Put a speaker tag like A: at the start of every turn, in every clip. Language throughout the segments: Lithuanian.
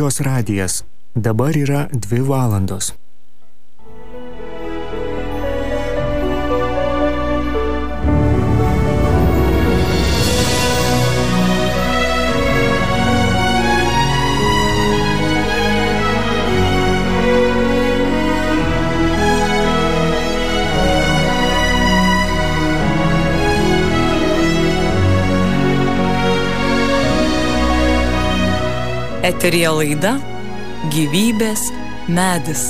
A: Marijos radijas. Dabar yra 2 valandos.
B: Eteryje laida Gyvybės medis.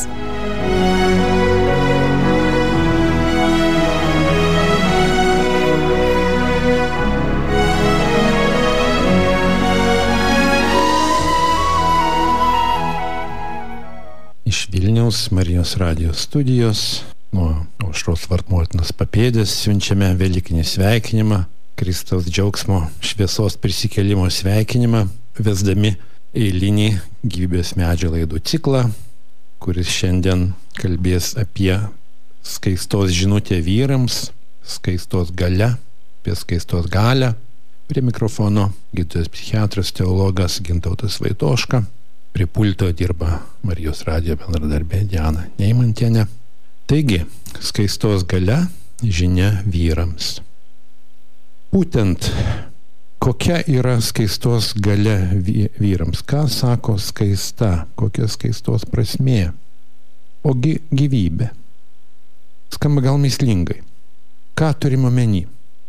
C: Iš Vilniaus Marijos radijos studijos nuo Aušros Vartmotinos papėdės siunčiame velykinį sveikinimą, Kristaus džiaugsmo šviesos prisikėlimo sveikinimą, vesdami eilinį gyvybės medžio laidų ciklą, kuris šiandien kalbės apie skaistos žinutę vyrams, skaistos galia, apie skaistos galią. Prie mikrofono gydytojas psichiatras teologas Gintautas Vaitoška. Prie pulto dirba Marijos radijo bendradarbė Diana Neimantienė. Taigi, skaistos galia žinia vyrams. Būtent kokia yra skaistos galia vyrams? Ką sako skaista? Kokia skaistos prasmė? Ogi gyvybė. Skamba gal mįslingai. Ką turime omeny?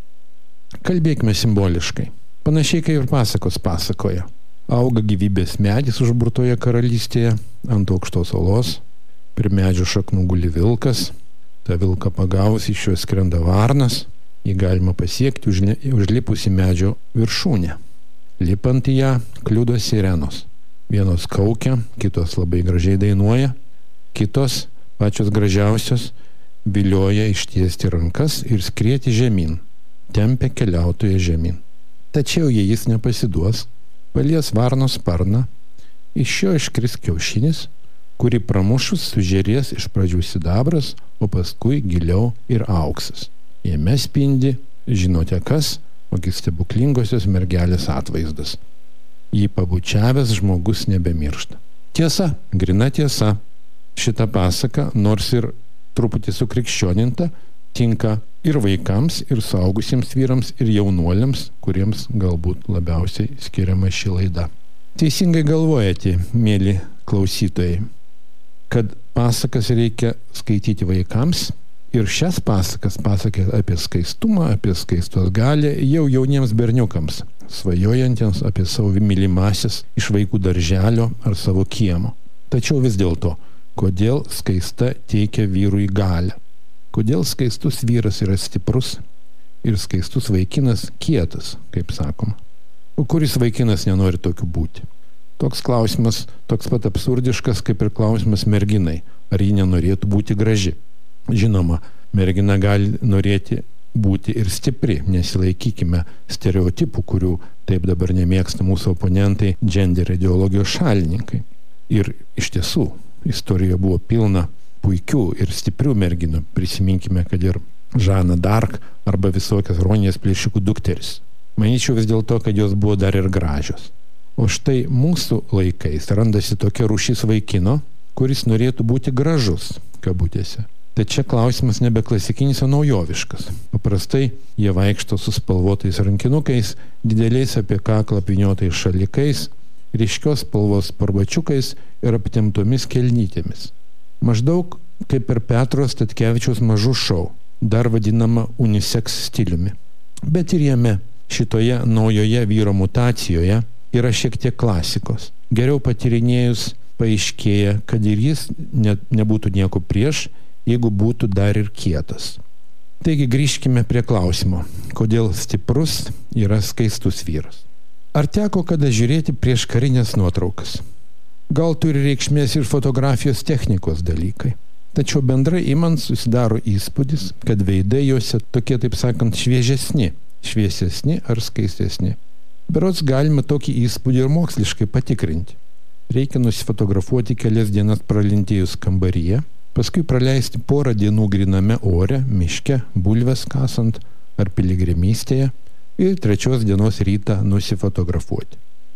C: Kalbėkime simboliškai. Panašiai kaip ir pasakos pasakoja. Auga gyvybės medis užburtoje karalystėje ant aukštos olos. Prie medžio šaknų guli vilkas. Ta vilką pagavus iš jo skrenda varnas. Jį galima pasiekti užlipus į medžio viršūnę. Lipant į ją kliudo sirenos. Vienos kaukia, kitos labai gražiai dainuoja, kitos, pačios gražiausios, vilioja ištiesti rankas ir skrieti žemyn, tempia keliautoją žemyn. Tačiau jei jis nepasiduos, palies varnos sparną, iš jo iškris kiaušinis, kurį pramušus sužėrės iš pradžių sidabras, o paskui giliau ir auksas. Jame spindi, žinote kas, ogi stebuklingosios mergelės atvaizdas. Jį pabučiavęs žmogus nebemiršta. Tiesa, grina tiesa. Šita pasaka, nors ir truputį sukrikščioninta, tinka ir vaikams, ir suaugusiems vyrams, ir jaunuoliams, kuriems galbūt labiausiai skiriama ši laida. Teisingai galvojate, mėly klausytojai, kad pasakas reikia skaityti vaikams. Ir šias pasakas pasakė apie skaistumą, apie skaistos galią jau jauniems berniukams, svajojantiems apie savo mylimasis iš vaikų darželio ar savo kiemo. Tačiau vis dėlto, kodėl skaista teikia vyrui galią? Kodėl skaistus vyras yra stiprus ir skaistus vaikinas kietas, kaip sakoma? O kuris vaikinas nenori tokiu būti? Toks klausimas toks pat absurdiškas kaip ir klausimas merginai, ar ji nenorėtų būti graži. Žinoma, mergina gali norėti būti ir stipri, nesilaikykime stereotipų, kurių taip dabar nemėgsta mūsų oponentai, gender ideologijos šalininkai. Ir iš tiesų, istorija buvo pilna puikių ir stiprių merginų. Prisiminkime, kad ir Žana Dark arba visokias Ronijos plėšikų dukteris. Manyčiau vis dėlto, kad jos buvo dar ir gražios. O štai mūsų laikais randasi tokia rūšis vaikino, kuris norėtų būti gražus, kabutėse. Tai čia klausimas nebe klasikinis, o naujoviškas. Paprastai jie vaikšto su spalvotais rankinukais, dideliais apie kaklą apvyniotais šalikais, ryškios spalvos sparbačiukais ir aptemptomis kelnytėmis. Maždaug kaip per Petro Statkevičiaus mažų šou, dar vadinama unisex stiliumi. Bet ir jame, šitoje naujoje vyro mutacijoje, yra šiek tiek klasikos. Geriau patyrinėjus paaiškėja, kad ir jis nebūtų nieko prieš, jeigu būtų dar ir kietas. Taigi grįžkime prie klausimo, kodėl stiprus yra skaistus vyras. Ar teko kada žiūrėti prieš karinės nuotraukas? Gal turi reikšmės ir fotografijos technikos dalykai. Tačiau bendrai imant susidaro įspūdis, kad veidai juose tokie, taip sakant, šviesesni ar skaistesni. Berods galima tokį įspūdį ir moksliškai patikrinti. Reikia nusifotografuoti kelias dienas pralintėjus kambaryje, paskui praleisti porą dienų gryname ore, miške, bulves kasant ar piligrimystėje ir 3 dienos rytą nusifotografuoti.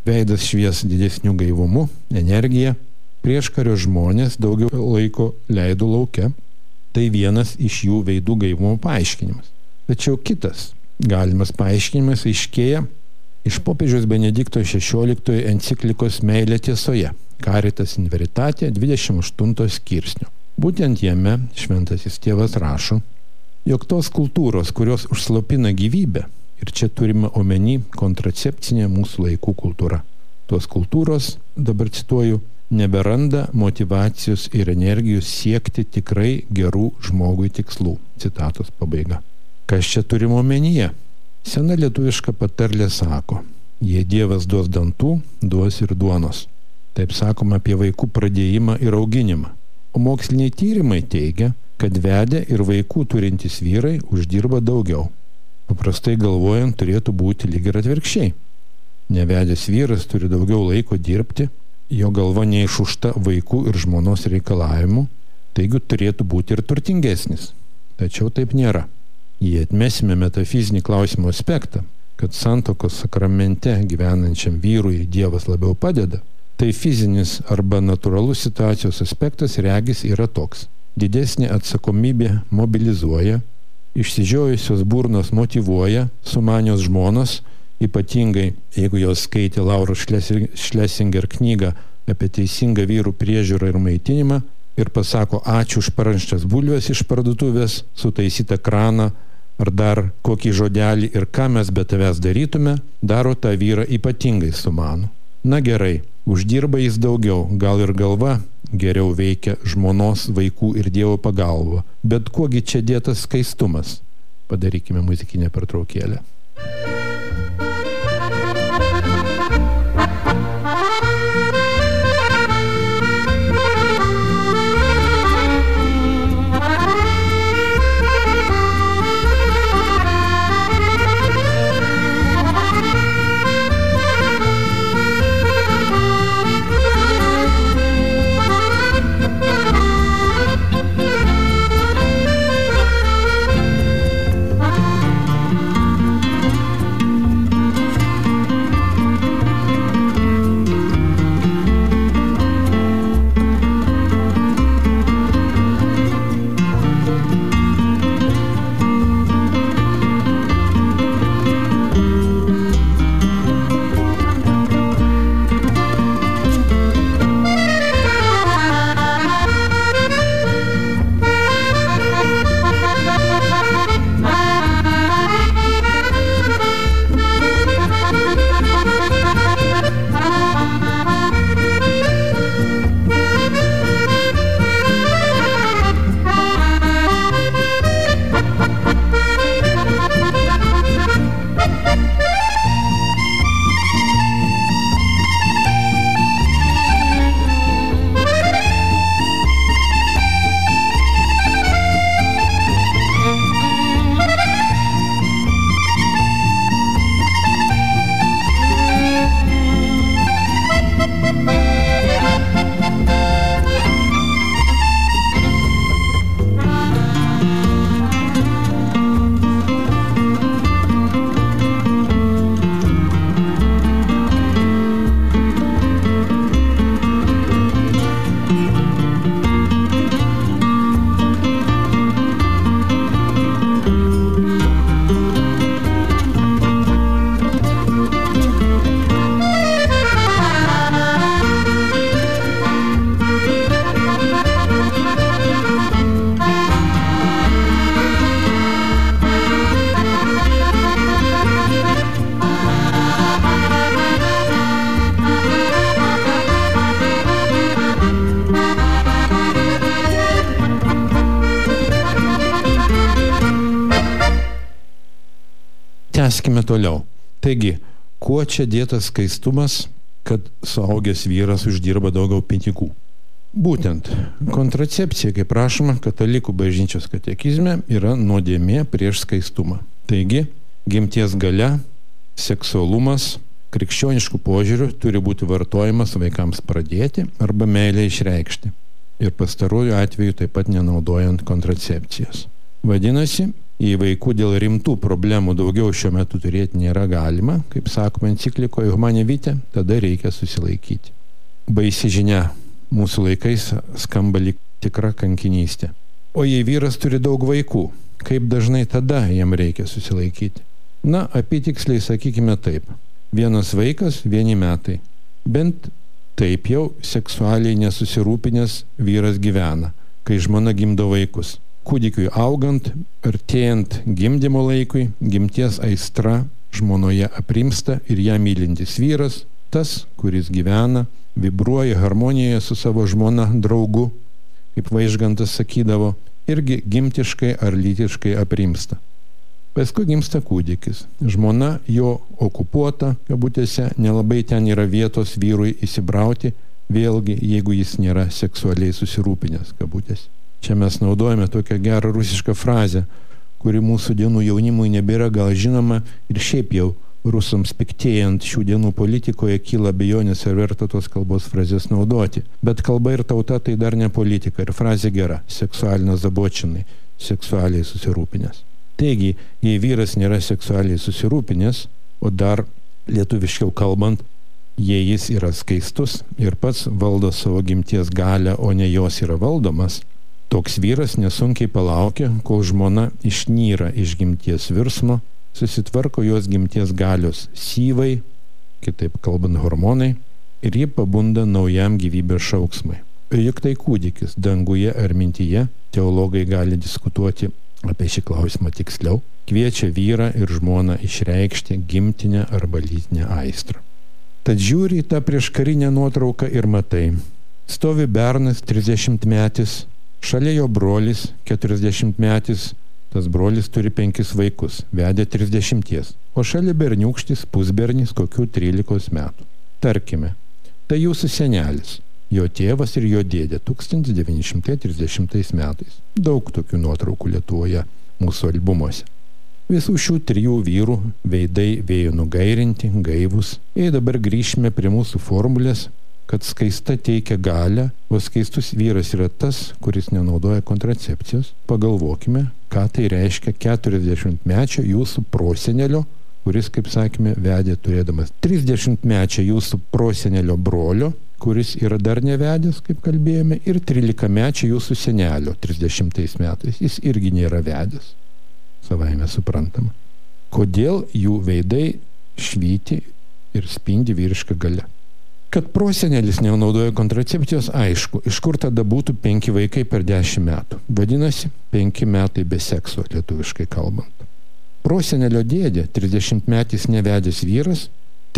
C: veidas švies didesniu gaivumu, energija. Prieškario žmonės daugiau laiko leido lauke. Tai vienas iš jų veidų gaivumo paaiškinimas. Tačiau kitas galimas paaiškinimas aiškėja iš popiežiaus Benedikto XVI enciklikos Meilė tiesoje, Caritas in Veritate 28 skirsnio. Būtent jame šventasis tėvas rašo, jog tos kultūros, kurios užslopina gyvybę, ir čia turime omeny kontracepcinė mūsų laikų kultūra. Tos kultūros, dabar cituoju, neberanda motyvacijos ir energijos siekti tikrai gerų žmogui tikslų. Citatos pabaiga. Kas čia turime omenyje? Sena lietuviška patarlė sako, jei Dievas duos dantų, duos ir duonos. Taip sakoma apie vaikų pradėjimą ir auginimą. O moksliniai tyrimai teigia, kad vedę ir vaikų turintys vyrai uždirba daugiau. Paprastai galvojant, turėtų būti lyg ir atvirkščiai. Nevedęs vyras turi daugiau laiko dirbti, jo galva neišužta vaikų ir žmonos reikalavimų, taigi turėtų būti ir turtingesnis. Tačiau taip nėra. Jei atmesime metafizinį klausimo aspektą, kad santuokos sakramente gyvenančiam vyrui Dievas labiau padeda, tai fizinis arba natūralus situacijos aspektas regis yra toks. Didesnė atsakomybė mobilizuoja, išsižiojusios burnos motyvuoja, sumanios žmonos, ypatingai jeigu jos skaitė Lauros Schlesinger knygą apie teisingą vyrų priežiūrą ir maitinimą ir pasako ačiū už parančtas bulves iš parduotuvės, sutaisytą kraną ar dar kokį žodelį ir ką mes be tavęs darytume, daro tą vyrą ypatingai sumanų. Na gerai, uždirba jis daugiau, gal ir galva geriau veikia žmonos, vaikų ir Dievo pagalba. Bet kuogi čia dėtas skaistumas? Padarykime muzikinę pertraukėlę. Tęskime toliau. Taigi, kuo čia dėtas skaistumas, kad suaugęs vyras uždirba daugiau pinigų? Būtent, kontracepcija, kaip prašoma katalikų bažnyčios katekizme, yra nuodėmė prieš skaistumą. Taigi, gimties galia, seksualumas, krikščioniškų požiūrių turi būti vartojamas vaikams pradėti arba meilę išreikšti. Ir pastaruoju atveju taip pat nenaudojant kontracepcijos. Vadinasi, į vaikų dėl rimtų problemų daugiau šiuo metu turėti nėra galima, kaip sakoma enciklikoje Humane Vitae, tada reikia susilaikyti. Baisi žinia mūsų laikais skamba lyg tikra kankinystė. O jei vyras turi daug vaikų, kaip dažnai tada jam reikia susilaikyti? Na, apytiksliai sakykime taip. 1 vaikas, 1 metai. Bent taip jau seksualiai nesusirūpinęs vyras gyvena, kai žmona gimdo vaikus. Kūdikiui augant, artėjant gimdymo laikui, gimties aistra žmonoje aprimsta ir ją mylintis vyras, tas, kuris gyvena, vibruoja harmonijoje su savo žmona, draugu, kaip Vaižgantas sakydavo, irgi gimtiškai ar lytiškai aprimsta. Paskui gimsta kūdikis. Žmona jo okupuota, kabutėse, nelabai ten yra vietos vyrui įsibrauti, vėlgi, jeigu jis nėra seksualiai susirūpinęs, kabutėse. Čia mes naudojame tokią gerą rusišką frazę, kuri mūsų dienų jaunimui nebėra gal žinoma ir šiaip jau rusams piktėjant šių dienų politikoje kyla abejonės, ar verta tos kalbos frazės naudoti. Bet kalba ir tauta tai dar ne politika ir frazė gera – seksualinė zabočinai, seksualiai susirūpinęs. Taigi, jei vyras nėra seksualiai susirūpinęs, o dar lietuviškiau kalbant, jei jis yra skaistus ir pats valdo savo gimties galią, o ne jos yra valdomas, toks vyras nesunkiai palaukia, kol žmona išnyra iš gimties virsmo, susitvarko jos gimties galios syvai, kitaip kalbant hormonai, ir ji pabunda naujam gyvybės šauksmai. Juk tai kūdikis, danguje ar mintyje, teologai gali diskutuoti apie šį klausimą tiksliau, kviečia vyrą ir žmoną išreikšti gimtinę arba lytinę aistrą. Tad žiūri į tą prieškarinę nuotrauką ir matai. Stovi bernas 30-metis, šalia jo brolis 40-metis, tas brolis turi 5 vaikus, vedė 30, o šalia berniūkštis pusbernis kokių 13 metų. Tarkime, tai jūsų senelis, jo tėvas ir jo dėdė 1930 metais. Daug tokių nuotraukų Lietuvoje mūsų albumuose. Visų šių 3 vyrų veidai vėjo nugairinti, gaivus. Jei dabar grįžime prie mūsų formulės, kad skaista teikia galią, o skaistus vyras yra tas, kuris nenaudoja kontracepcijos, pagalvokime, ką tai reiškia 40-mečio jūsų prosenelio, kuris, kaip sakėme, vedė turėdamas 30-mečio jūsų prosenelio brolio, kuris yra dar nevedęs, kaip kalbėjome, ir 13-mečio jūsų senelio 30 metais. Jis irgi nėra vedęs, savaime suprantama. Kodėl jų veidai švyti ir spindi vyriška galia? Kad prosenelis nenaudoja kontracepcijos, aišku, iš kur tada būtų 5 vaikai per 10 metų. Vadinasi, 5 metai be sekso, lietuviškai kalbant. Prosenelio dėdė, 30-metis nevedęs vyras,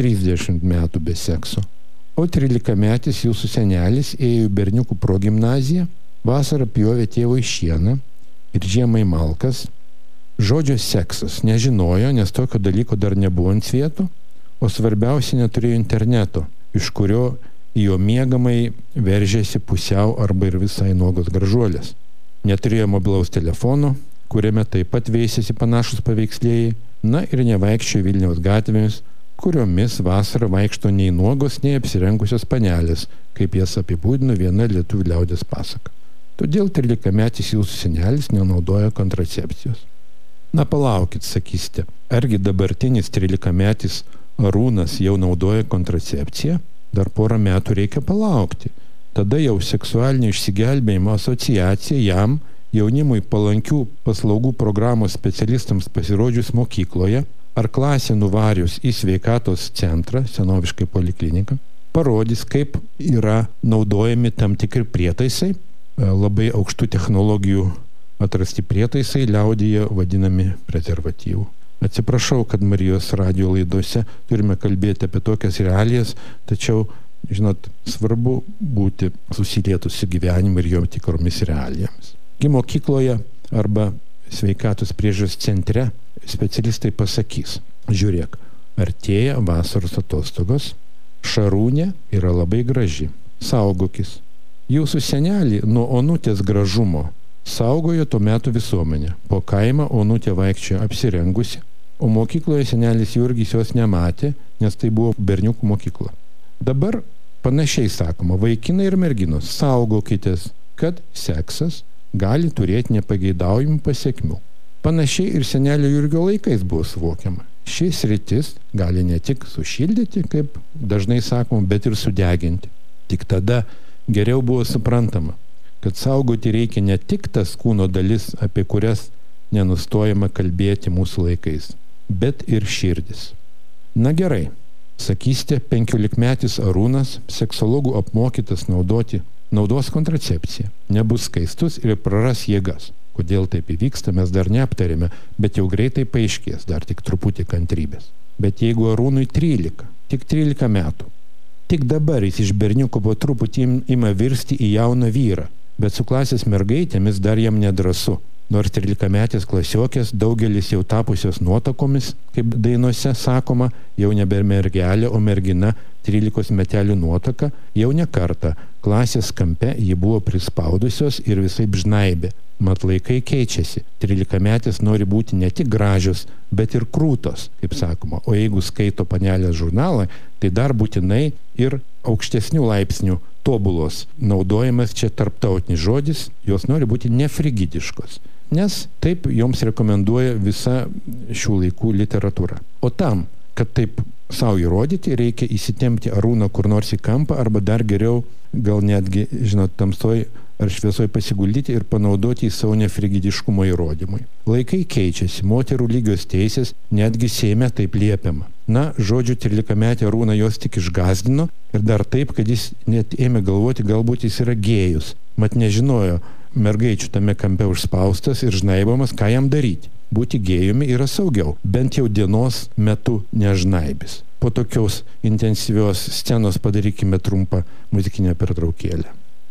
C: 30 metų be sekso. O 13-metis jūsų senelis ėjo į berniukų progimnaziją, vasarą pjovė tėvui šieną ir žiemai malkas. Žodžio seksas nežinojo, nes tokio dalyko dar nebuvo ant svieto, o svarbiausia neturėjo interneto, iš kurio jo miegamai veržėsi pusiau arba ir visai nuogos gražuolės. Neturėjo mobilaus telefono, kuriame taip pat veisėsi panašus paveikslėjai, na ir nevaikščiojo Vilniaus gatvėmis, kuriomis vasarą vaikšto nei nuogos, nei apsirengusios panelės, kaip jas apibūdino viena lietuvių liaudies pasaka. Todėl 13-metis jūsų senelis nenaudoja kontracepcijos. Na palaukit, sakysite, argi dabartinis 13-metis Arūnas jau naudoja kontracepciją? Dar porą metų reikia palaukti. Tada jau seksualinio išsigelbėjimo asociacija jam, jaunimui palankių paslaugų programos specialistams pasirodžius mokykloje, ar klasė nuvarius į sveikatos centrą, senoviškai polikliniką, parodys, kaip yra naudojami tam tikri prietaisai, labai aukštų technologijų atrasti prietaisai, liaudyje vadinami prezervatyvų. Atsiprašau, kad Marijos radijo laidose turime kalbėti apie tokias realijas, tačiau, žinot, svarbu būti susilietus su gyvenimu ir jo tikromis realijomis. Mokykloje arba sveikatos priežiūros centre specialistai pasakys, žiūrėk, artėja vasaros atostogos, Šarūnė yra labai graži, saugokis. Jūsų senelį nuo onutės gražumo saugojo tuo metu visuomenė. Po kaimą onutė vaikščiojo apsirengusi, o mokykloje senelis Jurgis jos nematė, nes tai buvo berniukų mokykla. Dabar panašiai sakoma, vaikinai ir merginos, saugokitės, kad seksas gali turėti nepageidaujamų pasekmių. Panašiai ir senelio Jurgio laikais buvo suvokiama. Ši sritis gali ne tik sušildyti, kaip dažnai sakoma, bet ir sudeginti. Tik tada geriau buvo suprantama, kad saugoti reikia ne tik tas kūno dalis, apie kurias nenustojama kalbėti mūsų laikais, bet ir širdis. Na gerai, sakysite, 15-metis Arūnas, seksologų apmokytas naudos kontracepciją, nebus skaistus ir praras jėgas. Kodėl taip įvyksta, mes dar neaptarėme, bet jau greitai paaiškės, dar tik truputį kantrybės. Bet jeigu Arūnui 13, tik 13 metų, tik dabar jis iš berniuko po truputį ima virsti į jauną vyrą, bet su klasės mergaitėmis dar jam nedrąsu. Nors 13-metės klasiokės, daugelis jau tapusios nuotakomis, kaip dainose sakoma, jau nebe mergelė, o mergina 13 metelių nuotaka, jau ne kartą klasės kampe ji buvo prispaudusios ir visaip žnaibė. Mat laikai keičiasi. 13-metės nori būti ne tik gražios, bet ir krūtos, kaip sakoma. O jeigu skaito panelės žurnalą, tai dar būtinai ir aukštesnių laipsnių tobulos. Naudojamas čia tarptautinis žodis, jos nori būti nefrigidiškos. Nes taip joms rekomenduoja visa šių laikų literatūra. O tam, kad taip savo įrodyti, reikia įsitempti Arūną kur nors į kampą arba dar geriau, gal netgi, tamsoj ar šviesoj pasiguldyti ir panaudoti į savo nefrigidiškumo įrodymui. Laikai keičiasi, moterų lygios teisės, netgi Seime taip liepiama. Na, žodžiu, 13-metė Arūną jos tik išgazdino ir dar taip, kad jis net ėmė galvoti, galbūt jis yra gėjus. Mat nežinojo, mergaičių tame kampe užspaustas ir žnaibamas, ką jam daryti. Būti gėjumi yra saugiau, bent jau dienos metu nežnaibis. Po tokios intensyvios scenos padarykime trumpą muzikinę pertraukėlę.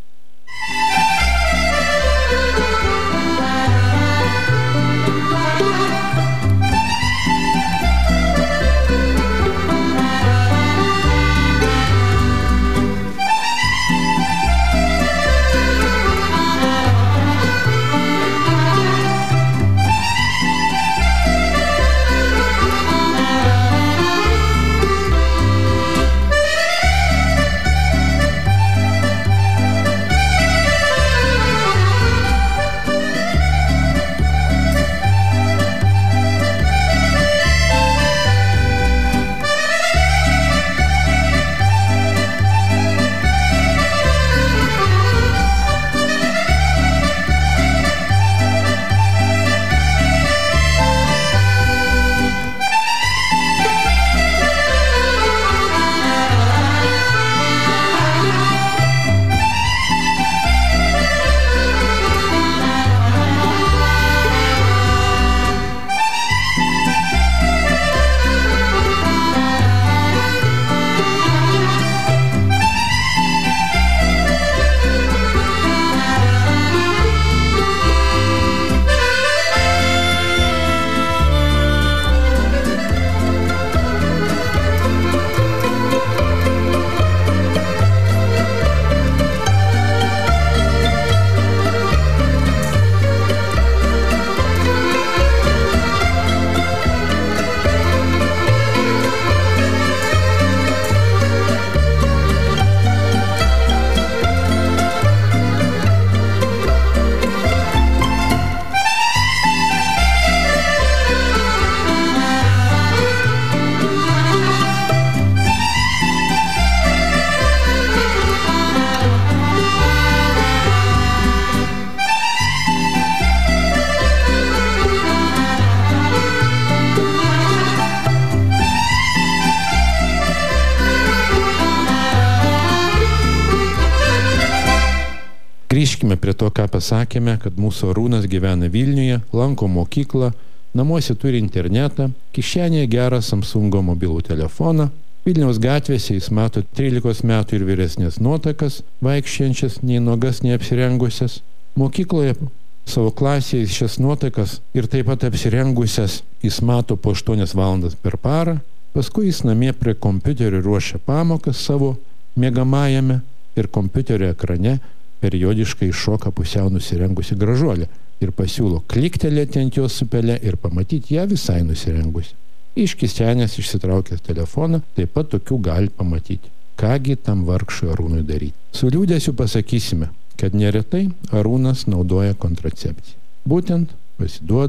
C: Grįžkime prie to, ką pasakėme, kad mūsų Arūnas gyvena Vilniuje, lanko mokyklą, namuose turi internetą, kišenėje gerą Samsungo mobilų telefoną, Vilniaus gatvėse jis mato 13 metų ir vyresnės nuotakas, vaikščiančias, nei nuogas, nei apsirengusias. Mokykloje savo klasėje šias nuotakas ir taip pat apsirengusias jis mato po 8 valandas per parą, paskui jis namie prie kompiuterio ruošia pamokas savo miegamajame ir kompiuterio ekrane periodiškai šoka pusiau nusirengusi gražuolė ir pasiūlo kliktelėti ant jos su pele ir pamatyti ją visai nusirengusi. Iš kišenės išsitraukęs telefoną taip pat tokių gali pamatyti. Kągi tam vargšui Arūnui daryti? Su liūdėsiu pasakysime, kad neretai Arūnas naudoja kontracepciją. Būtent pasiduoda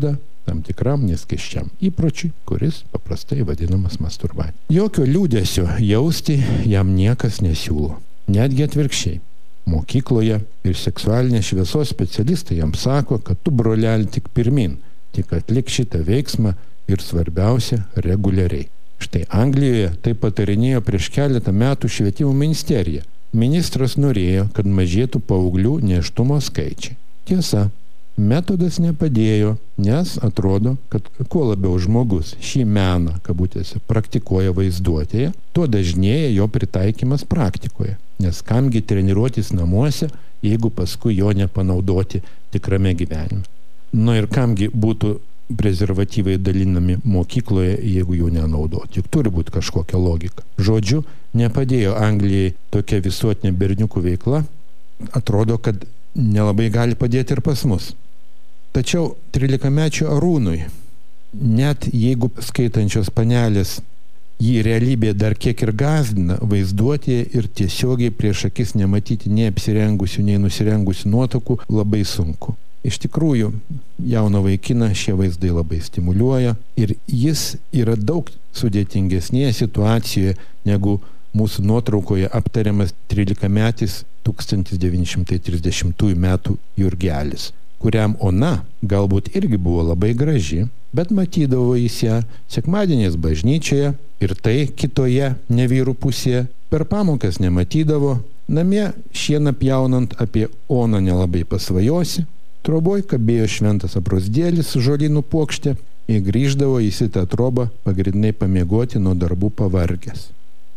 C: tam tikram neskaisčiam įpročiui, kuris paprastai vadinamas masturbacija. Jokio liūdesio jausti jam niekas nesiūlo. Netgi atvirkščiai. Mokykloje ir seksualinės šviesos specialistai jam sako, kad tu, broleli, tik pirmin, tik atlik šitą veiksmą ir svarbiausia reguliariai. Štai Anglijoje tai patarinėjo prieš keletą metų švietimo ministerija. Ministras norėjo, kad mažėtų paauglių nėštumo skaičiai. Tiesa, metodas nepadėjo, nes atrodo, kad kuo labiau žmogus šį meną, kabutėse, praktikuoja vaizduotėje, tuo dažnėja jo pritaikymas praktikoje. Nes kamgi treniruotis namuose, jeigu paskui jo nepanaudoti tikrame gyvenime. Ir kamgi būtų prezervatyvai dalinami mokykloje, jeigu jų nenaudoti. Juk turi būti kažkokia logika. Žodžiu, nepadėjo Anglijai tokia visuotinė berniukų veikla. Atrodo, kad nelabai gali padėti ir pas mus. Tačiau 13-mečio Arūnui, net jeigu skaitančios panelės jį realybėje dar kiek ir gąsdina, vaizduotėje ir tiesiogiai prieš akis nematyti nei apsirengusių, nei nusirengusių nuotakų labai sunku. Iš tikrųjų, jauno vaikiną šie vaizdai labai stimuliuoja ir jis yra daug sudėtingesnėje situacijoje negu mūsų nuotraukoje aptariamas 13-metis 1930 metų Jurgelis, kuriam ona galbūt irgi buvo labai graži, bet matydavo jis ją sekmadieniais bažnyčioje ir tai kitoje nevyrų pusėje, per pamokas nematydavo, namie šieną pjaunant apie oną nelabai pasvajosi, troboj kabėjo šventas aprosdėlis su žolynų puokšte ir grįždavo į tą trobą pagrindinai pamiegoti nuo darbų pavargęs.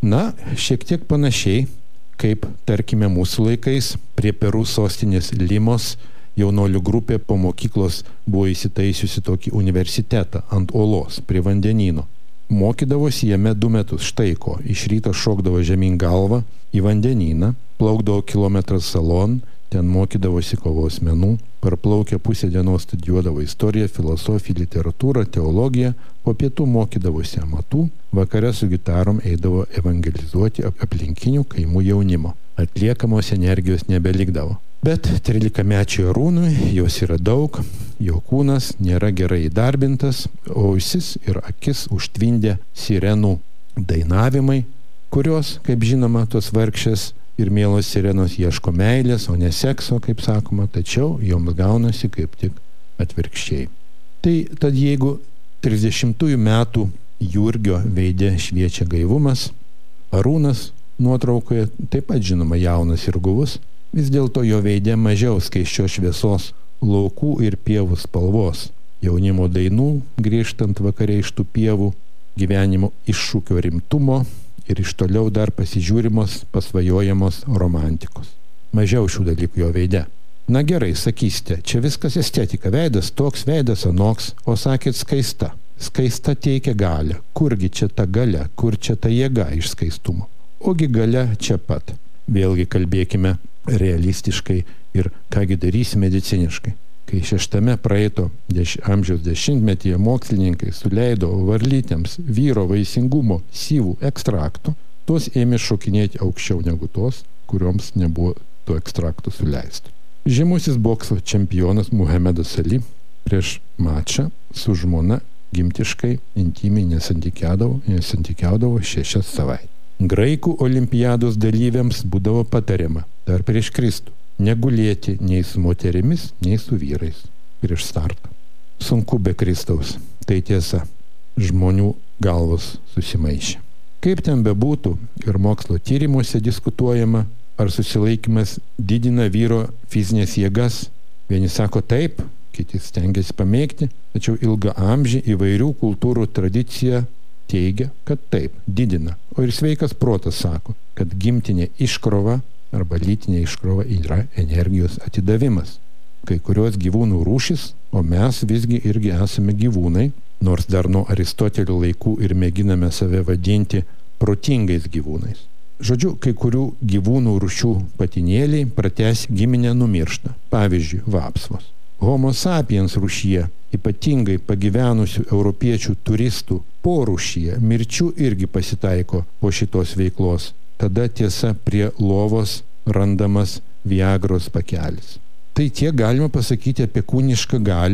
C: Šiek tiek panašiai, kaip, tarkime, mūsų laikais prie Perų sostinės Limos jaunolių grupė po mokyklos buvo įsitaisiusi tokį universitetą ant olos prie vandenyno. Mokydavosi jame 2 metus, štai ko, iš ryto šokdavo žemyn galvą į vandenyną, plaukdavo kilometrą salon, ten mokydavosi kovos menų, parplaukę pusę dienos studijuodavo istoriją, filosofiją, literatūrą, teologiją, po pietų mokydavosi amatų, vakare su gitarom eidavo evangelizuoti aplinkinių kaimų jaunimo. Atliekamos energijos nebelikdavo. Bet 13-mečiui Arūnui jos yra daug, jo kūnas nėra gerai įdarbintas, o ausis ir akis užtvindė sirenų dainavimai, kurios, kaip žinoma, tos vargšės ir mielos sirenos ieško meilės, o ne sekso, kaip sakoma, tačiau joms gaunasi kaip tik atvirkščiai. Tad jeigu 30-ųjų metų Jurgio veide šviečia gaivumas, Arūnas nuotraukoje taip pat žinoma jaunas ir guvus, vis dėlto jo veide mažiau skaisčios šviesos, laukų ir pievų spalvos, jaunimo dainų, grįžtant vakare iš tų pievų, gyvenimo iššūkio rimtumo ir iš toliau dar pasižiūrimos, pasvajojamos romantikos. Mažiau šių dalykų jo veide. Na gerai, sakysite, čia viskas estetika, veidas toks, veidas anoks, o sakėt skaista. Skaista teikia galią. Kurgi čia ta galia, kur čia ta jėga iš skaistumo? Ogi galia čia pat. Vėlgi kalbėkime realistiškai ir kągi darysime mediciniškai. Kai 6 praeito amžiaus dešimtmetyje mokslininkai suleido varlytėms vyro vaisingumo syvų ekstraktų, tos ėmė šokinėti aukščiau negu tos, kurioms nebuvo to ekstraktų suleisti. Žymusis bokso čempionas Muhamedas Ali prieš mačą su žmona gimtiškai intymiai nesantykiaudavo 6 savaitės. Graikų olimpiados dalyviams būdavo patariama dar prieš Kristų negulėti nei su moterimis, nei su vyrais prieš startą. Sunku be Kristaus, tai tiesa, žmonių galvos susimaišė. Kaip ten bebūtų ir mokslo tyrimuose diskutuojama, ar susilaikymas didina vyro fizinės jėgas, vieni sako taip, kiti stengiasi pamėgti, tačiau ilgaamžė įvairių kultūrų tradicija teigia, kad taip, didina. O ir sveikas protas sako, kad gimtinė iškrova arba lytinė iškrova yra energijos atidavimas. Kai kurios gyvūnų rūšis, o mes visgi irgi esame gyvūnai, nors dar nuo Aristotelio laikų ir mėginame save vadinti protingais gyvūnais. Žodžiu, kai kurių gyvūnų rūšių patinėliai pratęs giminę numiršta. Pavyzdžiui, vapsvos. Homo sapiens rūšyje, ypatingai pagyvenusių europiečių turistų porūšyje, mirčių irgi pasitaiko po šitos veiklos. Tada tiesa prie lovos randamas Viagros pakelis. Tai tiek galima pasakyti apie kūnišką galią,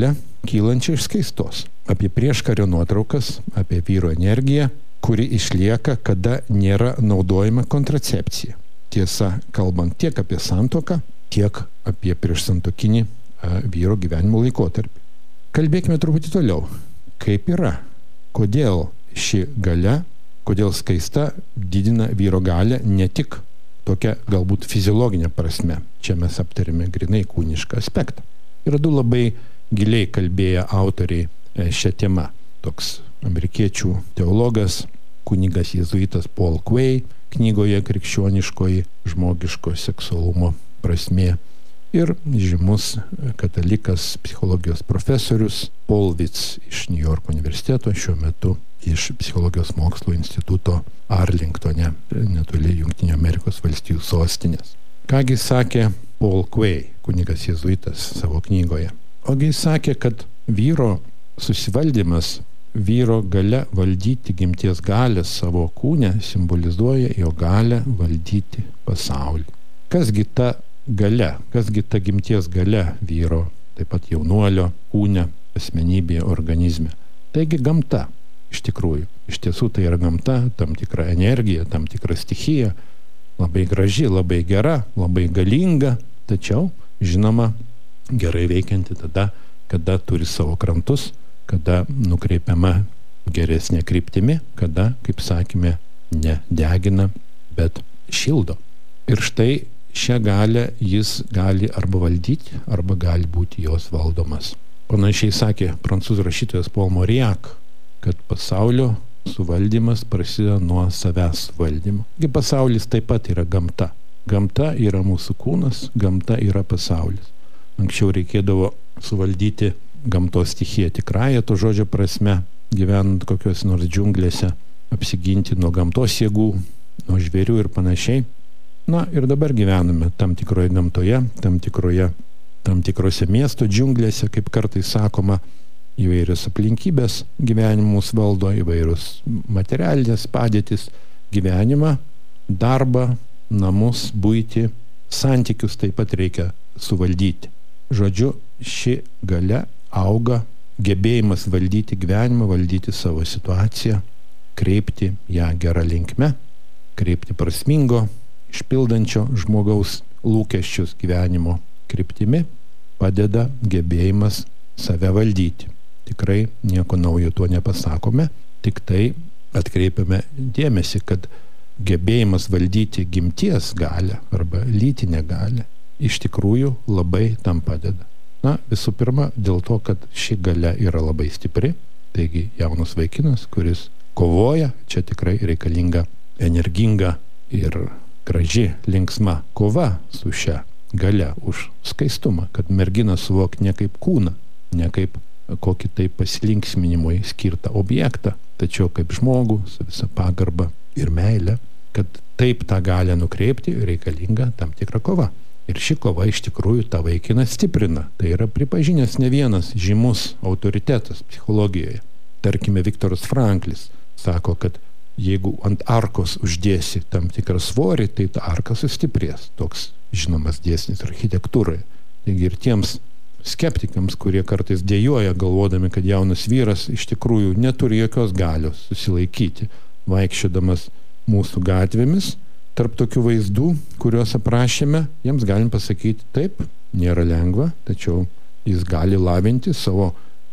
C: kylančią iš skaistos. Apie prieškario nuotraukas, apie vyro energiją, kuri išlieka, kada nėra naudojama kontracepcija. Tiesa, kalbant tiek apie santuoką, tiek apie priešsantuokinį vyro gyvenimo laikotarpį. Kalbėkime truputį toliau. Kaip yra? Kodėl ši galia, kodėl skaista didina vyro galią ne tik tokia galbūt fiziologinė prasme. Čia mes aptarėme grynai kūnišką aspektą. Yra du labai giliai kalbėję autoriai šią temą. Toks amerikiečių teologas, kunigas jėzuitas Paul Quay, knygoje Krikščioniškoji žmogiško seksualumo prasmė. Ir žymus katalikas, psichologijos profesorius Paul Vitz iš New York universiteto, šiuo metu iš Psichologijos mokslo instituto Arlingtone, netoli Jungtinių Amerikos valstijų sostinės. Kągi sakė Paul Quay, kunigas jėzuitas, savo knygoje? Ogi jis sakė, kad vyro susivaldymas, vyro galia valdyti gimties galę savo kūne simbolizuoja jo galę valdyti pasaulį. Kasgi ta galia, kasgi ta gimties galia vyro, taip pat jaunuolio kūne, asmenybėje, organizme? Taigi gamta. Iš tikrųjų, iš tiesų tai yra gamta, tam tikra energija, tam tikra stichija, labai graži, labai gera, labai galinga, tačiau, žinoma, gerai veikianti tada, kada turi savo krantus, kada nukreipiama geresnė kryptimi, kada, kaip sakėme, ne degina, bet šildo. Ir štai šią galę jis gali arba valdyti, arba gali būti jos valdomas. Panašiai sakė prancūzų rašytojas Paul Mauriac, kad pasaulio suvaldymas prasideda nuo savęs valdymo. Pasaulis taip pat yra gamta. Gamta yra mūsų kūnas, gamta yra pasaulis. Anksčiau reikėdavo suvaldyti gamtos stichiją tikrąją to žodžio prasme, gyvenant kokios nors džiunglėse, apsiginti nuo gamtos jėgų, nuo žvėrių ir panašiai. Na ir dabar gyvename tam tikroje gamtoje, tam tikrose miesto džiunglėse, kaip kartais sakoma, įvairios aplinkybės gyvenimus valdo, įvairios materialinės padėtis, gyvenimą, darbą, namus, buitį, santykius taip pat reikia suvaldyti. Žodžiu, ši galia auga, gebėjimas valdyti gyvenimą, valdyti savo situaciją, kreipti ją gerą linkme, kreipti prasmingo, išpildančio žmogaus lūkesčius gyvenimo kryptimi, padeda gebėjimas save valdyti. Tikrai nieko naujo tuo nepasakome, tik tai atkreipiame dėmesį, kad gebėjimas valdyti gimties galę arba lytinę galę iš tikrųjų labai tam padeda. Na, visų pirma, dėl to, kad ši galia yra labai stipri, taigi jaunas vaikinas, kuris kovoja, čia tikrai reikalinga energinga ir graži, linksma kova su šia galia už skaistumą, kad mergina suvok ne kaip kūną, ne kaip kokį tai pasilinksminimui skirtą objektą, tačiau kaip žmogų su visa pagarba ir meilė, kad taip tą galę nukreipti reikalinga tam tikra kova. Ir ši kova iš tikrųjų tą vaikiną stiprina. Tai yra pripažinęs ne vienas žymus autoritetas psichologijoje. Tarkime, Viktoras Franklis sako, kad jeigu ant arkos uždėsi tam tikrą svorį, tai ta arka sustiprės. Toks žinomas dėsnis architektūroje. Taigi ir tiems skeptikams, kurie kartais dejuoja, galvodami, kad jaunas vyras iš tikrųjų neturi jokios galios susilaikyti, vaikščiodamas mūsų gatvėmis, tarp tokių vaizdų, kuriuos aprašėme, jiems galim pasakyti, taip, nėra lengva, tačiau jis gali lavinti savo,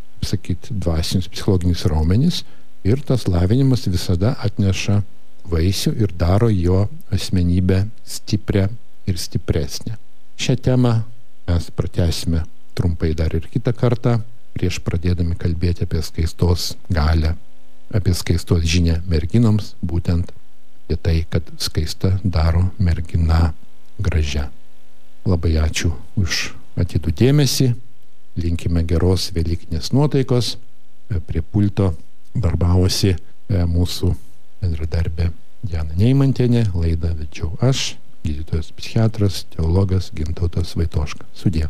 C: dvasinius psichologinius raumenis ir tas lavinimas visada atneša vaisių ir daro jo asmenybę stiprią ir stipresnę. Šią temą mes pratęsime trumpai dar ir kitą kartą, prieš pradėdami kalbėti apie skaistos galią, apie skaistos žinią merginoms, būtent apie tai, kad skaista daro merginą gražią. Labai ačiū už atidų dėmesį, linkime geros velykinės nuotaikos. Prie pulto darbavosi mūsų bendradarbė Diana Neimantienė, laidą vedžiau aš, gydytojas psichiatras, teologas Gintautas Vaitoška. Sudie.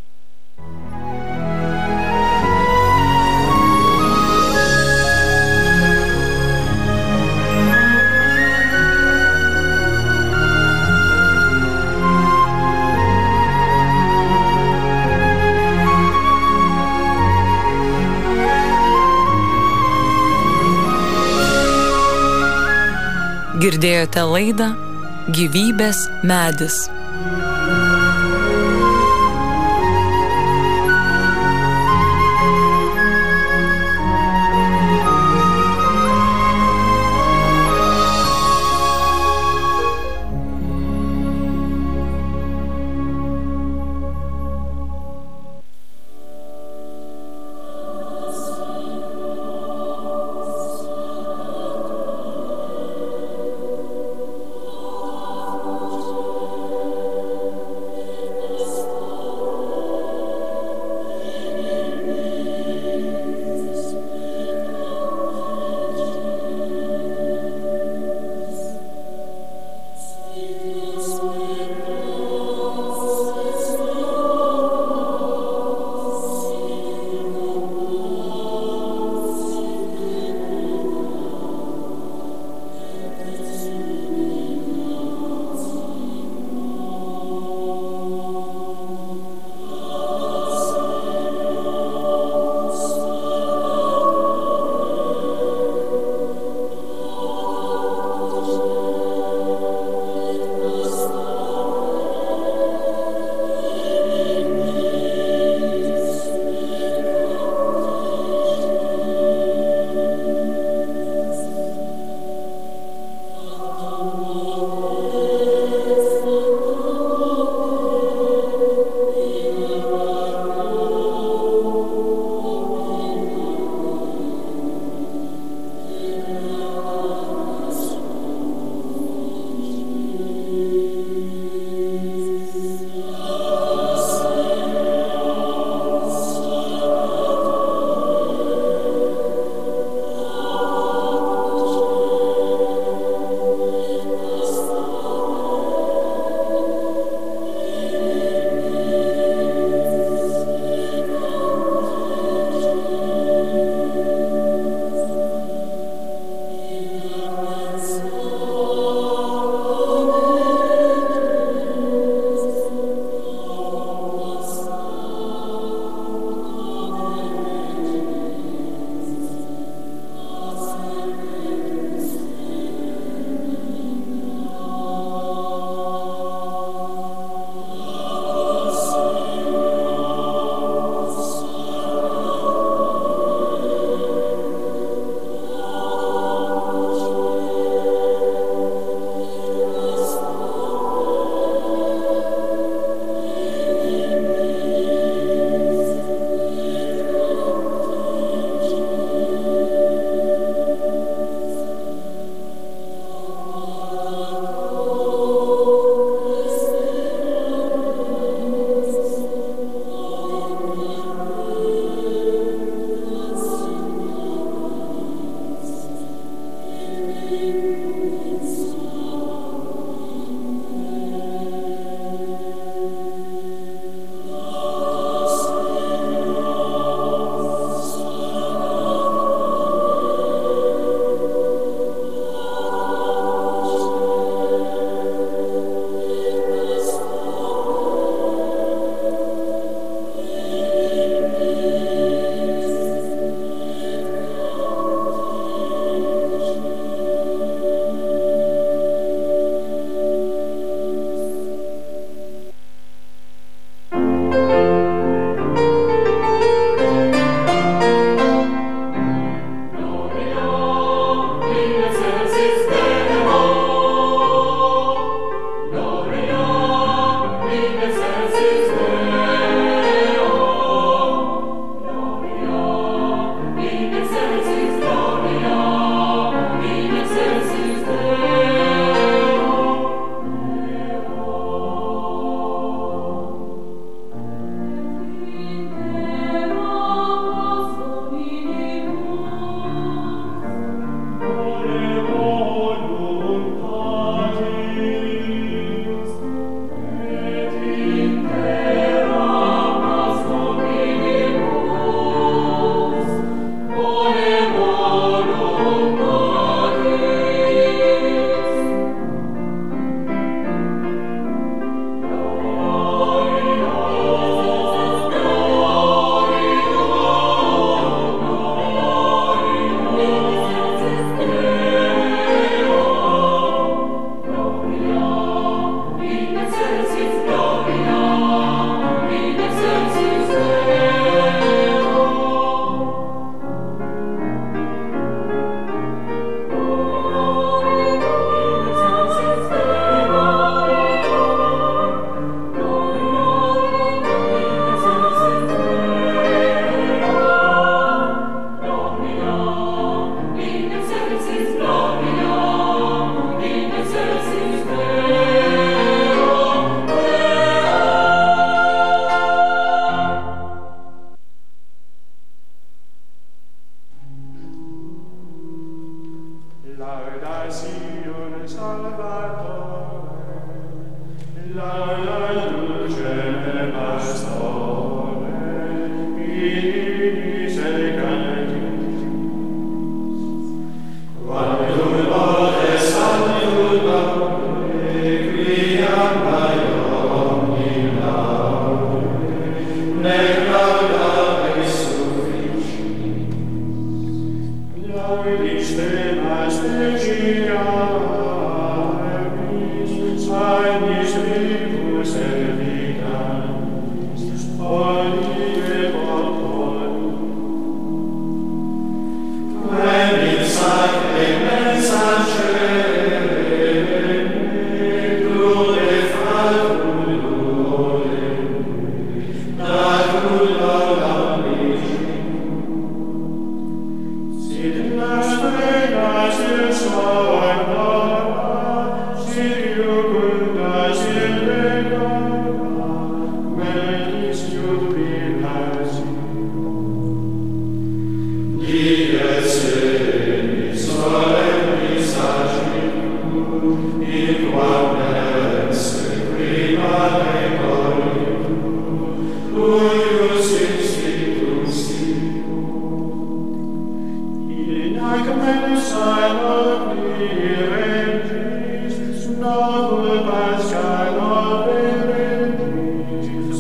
B: Girdėjote laidą Gyvybės medis.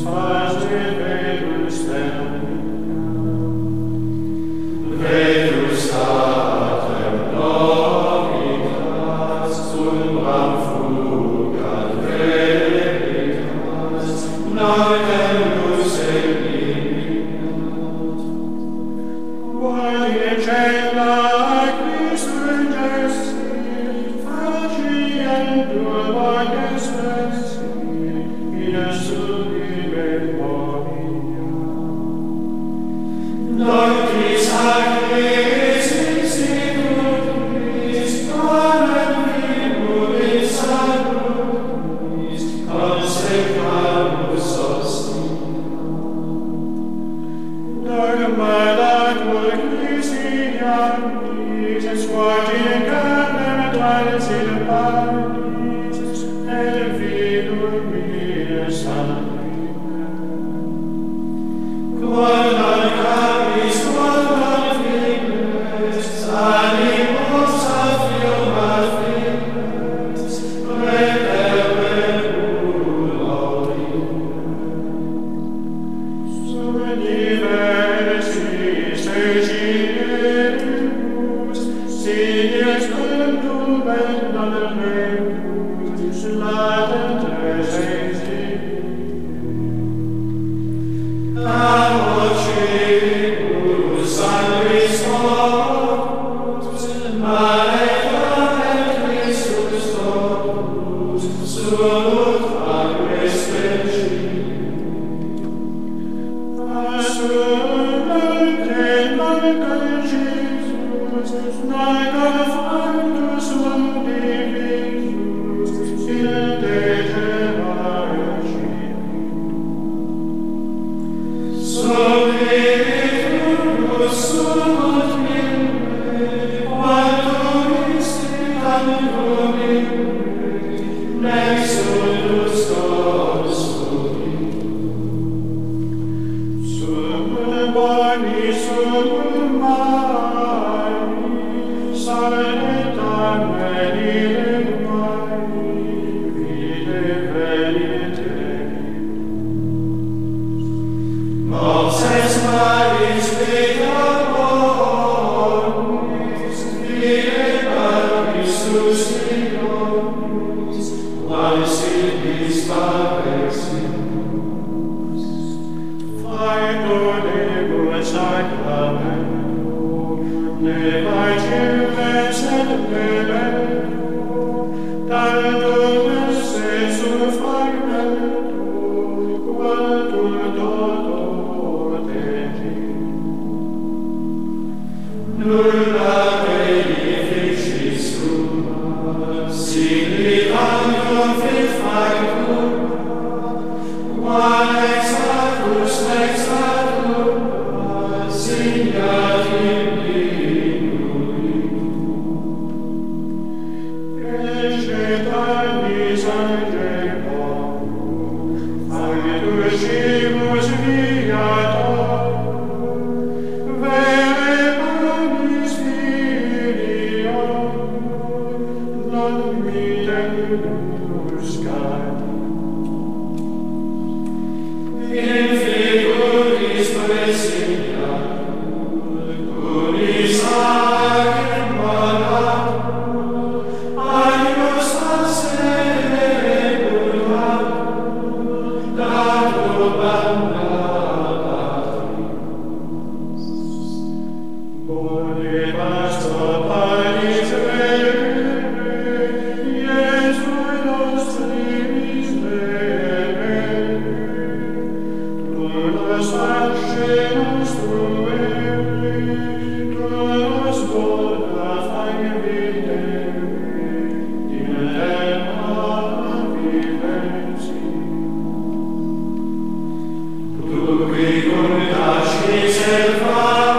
D: Tu qui con tasci selva